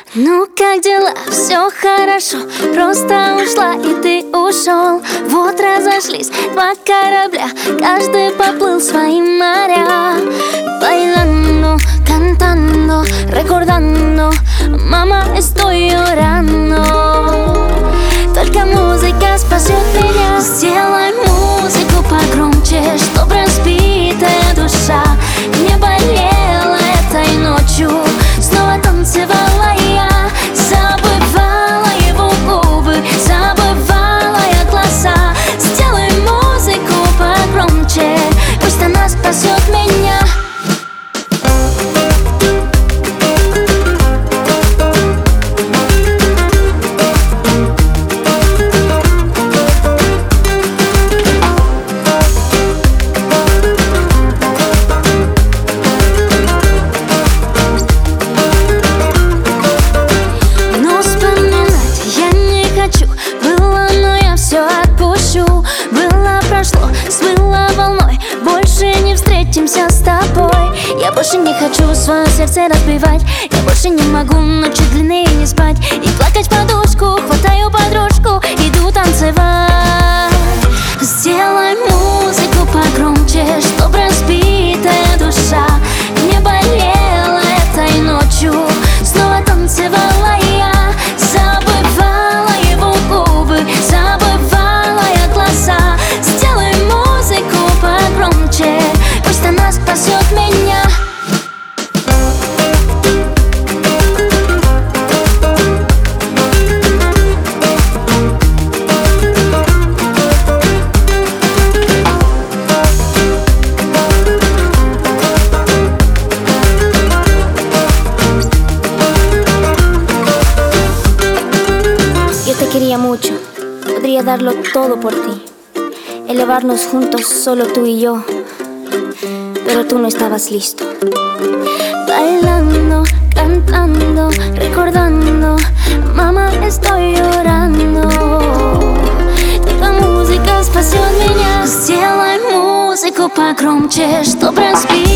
Ну как дела? Все хорошо. Просто ушла и ты ушел. Вот разошлись два корабля, каждый поплыл в свои моря. Bailando, cantando, recordando, mamá, estoy llorando. Только музыка спасет меня. Сделай музыку погромче, чтоб разбитая душа не болела этой ночью. Снова танцевала я, забывала его губы, забывала я глаза. Сделай музыку погромче, пусть она спасет меня. Смыло волной, больше не встретимся с тобой. Я больше не хочу свое сердце разбивать. Я больше не могу ночи длинные не спать и плакать в подушку. Хватаю подружку, иду танцевать. Сделай музыку погромче, чтоб разбитая душа не болела этой ночью. Снова танцевала я, забывала его губы, забывала я глаза. Сделай музыку погромче, пусть она спасет меня. Yo te quería mucho, podría darlo todo por ti, elevarnos juntos, solo tú y yo, pero tú no estabas listo. Bailando, cantando, recordando, mamá, estoy llorando. Только музыка спасет меня. Сделай музыку погромче, чтоб разбить